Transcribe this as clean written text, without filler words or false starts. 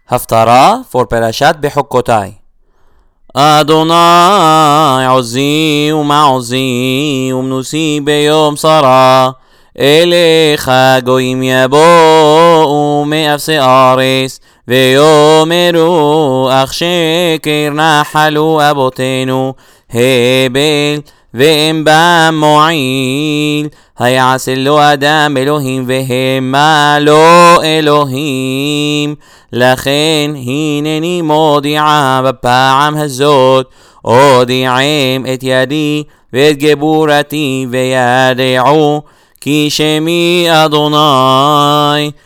הפטרה for פרשת בחוקותיי. אדוני עוזי ומעוזי ומנוסי ביום שרה, אליך גויים יבואו מאפסי ארץ ויאמרו אך שקר נחלו אבותינו הבל ואין בם מועיל, היעשה לו אדם אלוהים והמה לא אלוהים. לכן הנני מודיעה בפעם הזאת, אודיעם את ידי ואת גבורתי וידעו כי שמי אדוני